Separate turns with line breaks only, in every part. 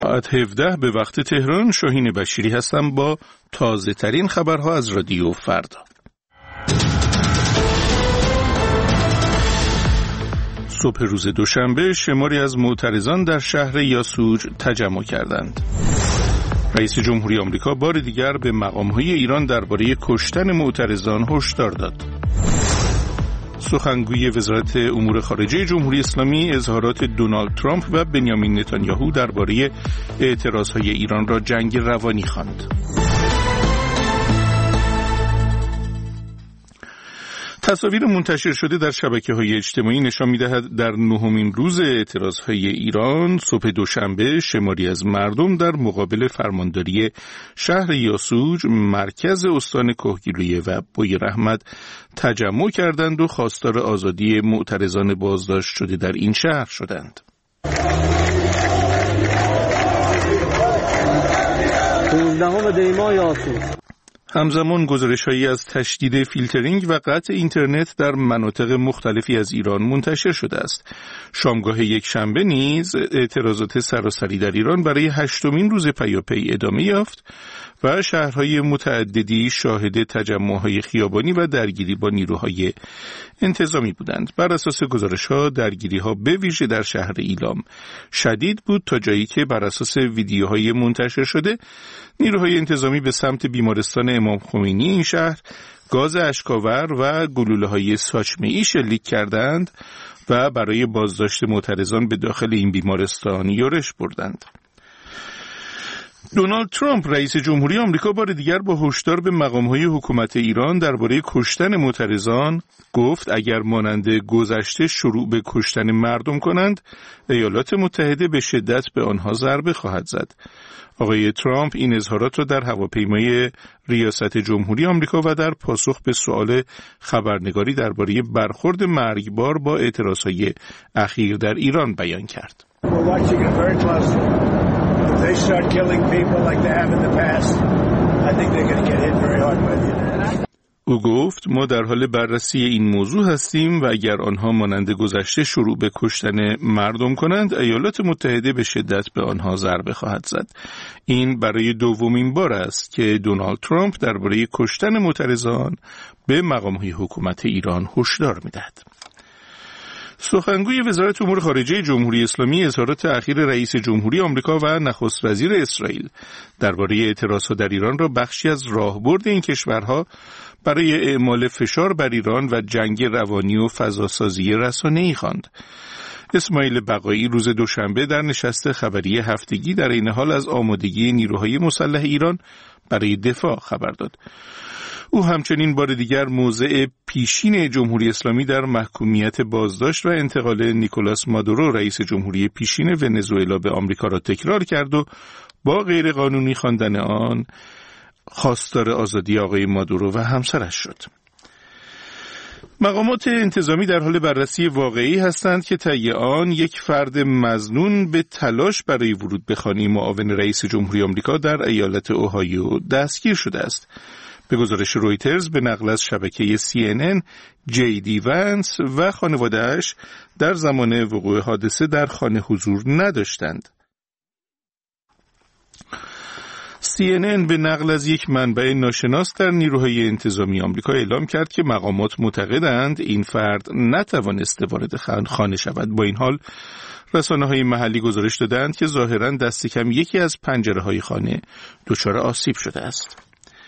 ساعت 17 به وقت تهران. شاهین بشیری هستم با تازه ترین خبرها از رادیو فردا. صبح روز دوشنبه شماری از معترضان در شهر یاسوج تجمع کردند. رئیس جمهوری آمریکا بار دیگر به مقام‌های ایران درباره کشتن معترضان هشدار داد. سخنگوی وزارت امور خارجه جمهوری اسلامی اظهارات دونالد ترامپ و بنیامین نتانیاهو درباره اعتراضهای ایران را جنگ روانی خواند. تصاویر منتشر شده در شبکه‌های اجتماعی نشان می‌دهد در 9مین روز اعتراضهای ایران صبح دوشنبه شماری از مردم در مقابل فرمانداری شهر یاسوج مرکز استان کهگیلویه و بویراحمد تجمع کردند و خواستار آزادی معترضان بازداشت شده در این شهر شدند.
15 دی ماه یاسوج.
همزمان گزارش‌هایی از تشدید فیلترینگ و قطع اینترنت در مناطق مختلفی از ایران منتشر شده است. شامگاه یک شنبه نیز اعتراضات سراسری در ایران برای 8مین روز پیاپی ادامه یافت و شهرهای متعددی شاهد تجمع‌های خیابانی و درگیری با نیروهای انتظامی بودند. بر اساس گزارش‌ها درگیری‌ها به ویژه در شهر ایلام شدید بود تا جایی که بر اساس ویدیوهای منتشر شده نیروهای انتظامی به سمت بیمارستان امام خمینی این شهر گاز اشک‌آور و گلوله‌های ساچمه‌ای شلیک کردند و برای بازداشت معترضان به داخل این بیمارستان یورش بردند. دونالد ترامپ رئیس جمهوری آمریکا بار دیگر با هشدار به مقام‌های حکومت ایران درباره کشتن معترضان گفت اگر مانند گذشته شروع به کشتن مردم کنند ایالات متحده به شدت به آنها ضربه خواهد زد. آقای ترامپ این اظهارات را در هواپیمای ریاست جمهوری آمریکا و در پاسخ به سؤال خبرنگاری درباره برخورد مرگبار با اعتراضهای اخیر در ایران بیان کرد. They start killing people like they have in the past. I think they're going to get hit very hard by the internet. او گفت ما در حال بررسی این موضوع هستیم و اگر آنها مانند گذشته شروع به کشتن مردم کنند ایالات متحده به شدت به آنها ضربه خواهد زد. این برای دومین بار است که دونالد ترامپ درباره کشتن معترضان به مقام‌های حکومت ایران هشدار می‌دهد. سخنگوی وزارت امور خارجه جمهوری اسلامی اظهارات اخیر رئیس جمهوری آمریکا و نخست وزیر اسرائیل درباره اعتراضات در ایران را بخشی از راهبرد این کشورها برای اعمال فشار بر ایران و جنگ روانی و فضاسازی رسانه‌ای خواند. اسماعیل بقایی روز دوشنبه در نشست خبری هفتگی در این حال از آمادگی نیروهای مسلح ایران برای دفاع خبر داد. او همچنین بار دیگر موضع پیشین جمهوری اسلامی در محکومیت بازداشت و انتقال نیکولاس مادورو رئیس جمهوری پیشین ونزوئلا به آمریکا را تکرار کرد و با غیرقانونی خواندن آن خواستار آزادی آقای مادورو و همسرش شد. مقامات انتظامی در حال بررسی واقعی هستند که طی آن یک فرد مظنون به تلاش برای ورود به خانه معاون رئیس جمهوری آمریکا در ایالت اوهایو دستگیر شده است. به گزارش رویترز به نقل از شبکه CNN، جی دی ونس و خانواده‌اش در زمان وقوع حادثه در خانه حضور نداشتند. CNN به نقل از یک منبع ناشناس در نیروهای انتظامی آمریکا اعلام کرد که مقامات معتقدند این فرد نتوانسته وارد خانه شود. با این حال رسانه‌های محلی گزارش دادند که ظاهراً دست کم یکی از پنجره‌های خانه دچار آسیب شده است.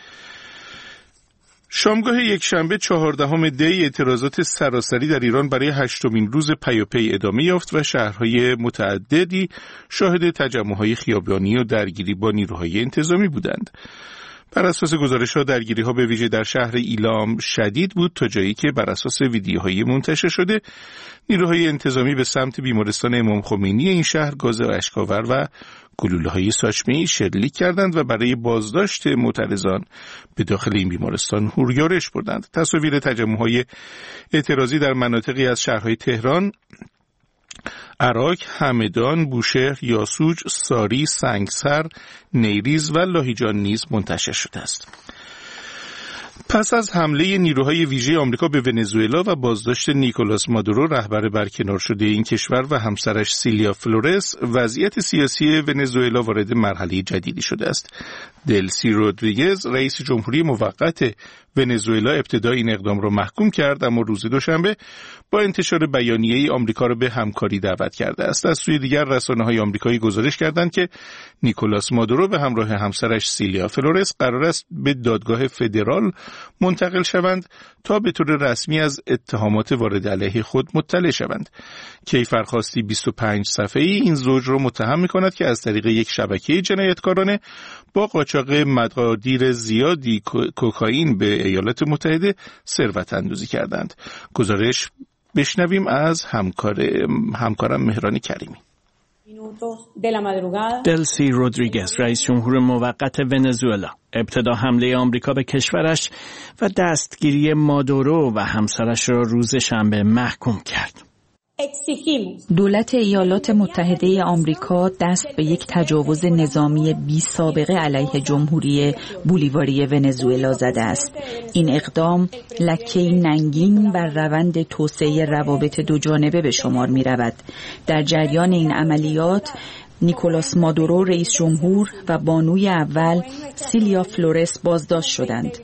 شامگاه یک شنبه 14 دی اعتراضات سراسری در ایران برای 8مین روز پیاپی ادامه یافت و شهرهای متعددی شاهد تجمع‌های خیابانی و درگیری با نیروهای انتظامی بودند. بر اساس گزارش‌ها درگیری‌ها به ویژه در شهر ایلام شدید بود تا جایی که بر اساس ویدیوهای منتشر شده نیروهای انتظامی به سمت بیمارستان امام خمینی این شهر گاز اشک‌آور و گلوله‌های ساچمه‌ای شلیک کردند و برای بازداشت معترضان به داخل این بیمارستان یورش بردند. تصاویر تجمع‌های اعتراضی در مناطقی از شهرهای تهران، عراق، همدان، بوشهر، یاسوج، ساری، سنگسر، نیریز و لاهیجان نیز منتشر شده است. پس از حمله نیروهای ویژه آمریکا به ونزوئلا و بازداشت نیکولاس مادورو رهبر برکنار شده این کشور و همسرش سیلیا فلورس، وضعیت سیاسی ونزوئلا وارد مرحله جدیدی شده است. دلسی رودریگز رئیس جمهوری موقت ونزوئلا ابتدا این اقدام را محکوم کرد، اما روز دوشنبه با انتشار بیانیه‌ای آمریکا را به همکاری دعوت کرده است. از سوی دیگر رسانه‌های آمریکایی گزارش کردند که نیکولاس مادورو به همراه همسرش سیلیا فلورس قرار است به دادگاه فدرال منتقل شوند تا به طور رسمی از اتهامات وارد علیه خود مطلع شوند. کیفرخواستی 25 صفحه‌ای این زوج را متهم می‌کند که از طریق یک شبکه جنایتکارانه با قاچاق مقادیر زیادی کوکائین به ایالات متحده ثروت اندوزی کردند. گزارش بشنویم از همکارم مهران کریمی.
دلسی رودریگز رئیس جمهور موقت ونزوئلا ابتدا حمله آمریکا به کشورش و دستگیری مادورو و همسرش را روز شنبه محکوم کرد.
دولت ایالات متحده آمریکا دست به یک تجاوز نظامی بی سابقه علیه جمهوری بولیواری ونزوئلا زده است. این اقدام لکه‌ای ننگین بر روند توسعه روابط دو جانبه به شمار می رود. در جریان این عملیات نیکولاس مادورو رئیس جمهور و بانوی اول سیلیا فلورس بازداشت شدند.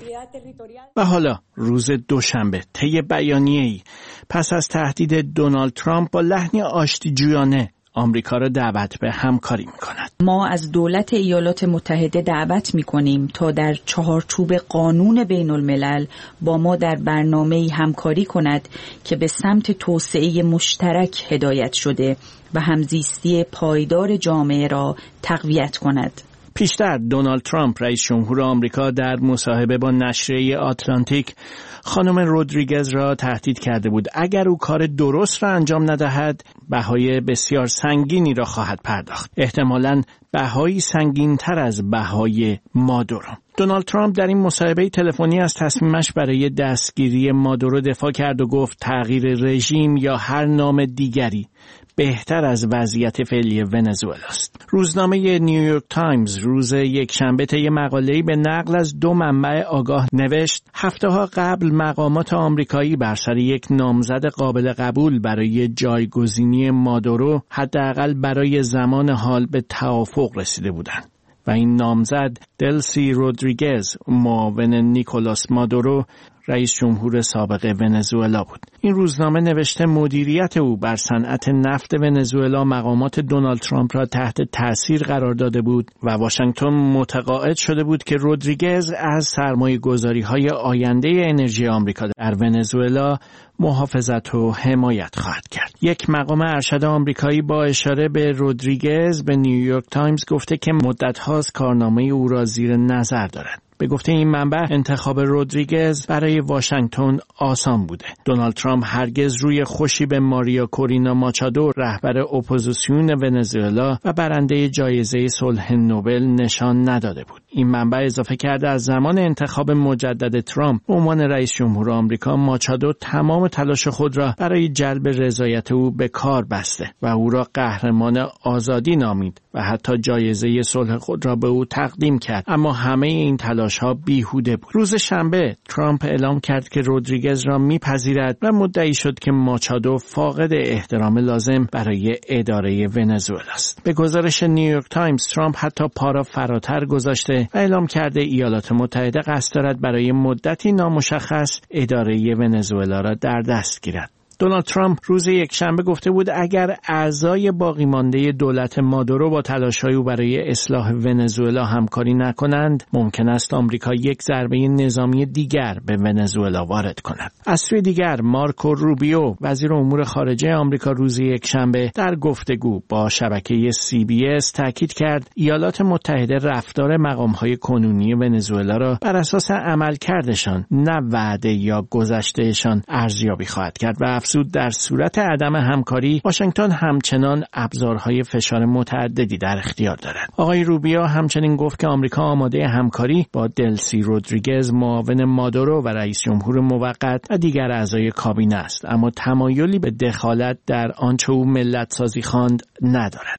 و حالا روز دوشنبه طی بیانیه‌ای پس از تهدید دونالد ترامپ با لحنی آشتی‌جویانه آمریکا را دعوت به همکاری می‌کند.
ما از دولت ایالات متحده دعوت می‌کنیم تا در چهارچوب قانون بین‌الملل با ما در برنامه‌ای همکاری کند که به سمت توسعه مشترک هدایت شده و همزیستی پایدار جامعه را تقویت کند.
پیشتر دونالد ترامپ رئیس جمهور آمریکا در مصاحبه با نشریه آتلانتیک خانم رودریگز را تهدید کرده بود اگر او کار درست را انجام ندهد بهای بسیار سنگینی را خواهد پرداخت، احتمالاً بهایی سنگین‌تر از بهای مادورو. دونالد ترامپ در این مصاحبه تلفنی از تصمیمش برای دستگیری مادورو دفاع کرد و گفت تغییر رژیم یا هر نام دیگری بهتر از وضعیت فعلی ونزوئلا است. روزنامه نیویورک تایمز روز یکشنبه طی مقاله‌ای به نقل از دو منبع آگاه نوشت هفته‌ها قبل مقامات آمریکایی بر سر یک نامزد قابل قبول برای جایگزینی مادورو حداقل برای زمان حال به توافق رسیده بودند و این نامزد دلسی رودریگز معاون نیکولاس مادورو رئیس جمهور سابق ونزوئلا بود. این روزنامه نوشته مدیریت او بر صنعت نفت ونزوئلا مقامات دونالد ترامپ را تحت تأثیر قرار داده بود و واشنگتن متقاعد شده بود که رودریگز از سرمایه‌گذاری‌های آینده انرژی آمریکا در ونزوئلا محافظت و حمایت خواهد کرد. یک مقام ارشد آمریکایی با اشاره به رودریگز به نیویورک تایمز گفته که مدت هاست کارنامه او را زیر نظر دارد. به گفته این منبع انتخاب رودریگز برای واشنگتن آسان بوده. دونالد ترامپ هرگز روی خوشی به ماریا کورینا ماچادو رهبر اپوزیسیون ونزوئلا و برنده جایزه صلح نوبل نشان نداده بود. این منبع اضافه کرده از زمان انتخاب مجدد ترامپ به عنوان رئیس جمهور آمریکا ماچادو تمام تلاش خود را برای جلب رضایت او به کار بسته و او را قهرمان آزادی نامید و حتی جایزه صلح خود را به او تقدیم کرد، اما همه این تلاش‌ها بیهوده بود. روز شنبه ترامپ اعلام کرد که رودریگز را میپذیرد و مدعی شد که ماچادو فاقد احترام لازم برای اداره ونزوئلا است. به گزارش نیویورک تایمز ترامپ حتی پا را فراتر گذاشته و اعلام کرده ایالات متحده قصد دارد برای مدتی نامشخص اداره ونزوئلا را در دست گیرد. دونالد ترامپ روز یکشنبه گفته بود اگر اعضای باقی مانده دولت مادورو با تلاش‌های او برای اصلاح ونزوئلا همکاری نکنند، ممکن است آمریکا یک ضربه نظامی دیگر به ونزوئلا وارد کند. از سوی دیگر مارکو روبیو وزیر امور خارجه آمریکا روز یکشنبه در گفتگو با شبکه CBS تاکید کرد ایالات متحده رفتار مقام‌های کنونی ونزوئلا را بر اساس عملکردشان نه وعده یا گذشتهشان ارزیابی خواهد کرد و در صورت عدم همکاری واشنگتن همچنان ابزارهای فشار متعددی در اختیار دارد. آقای روبیو همچنین گفت که آمریکا آماده همکاری با دلسی رودریگز معاون مادورو و رئیس جمهور موقت و دیگر اعضای کابینه است، اما تمایلی به دخالت در آنچه او ملت سازی خواند ندارد.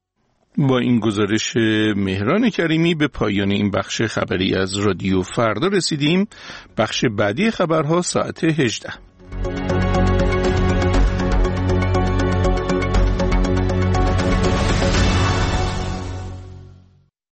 با این گزارش مهران کریمی به پایان این بخش خبری از رادیو فردا رسیدیم. بخش بعدی خبرها ساعت 18.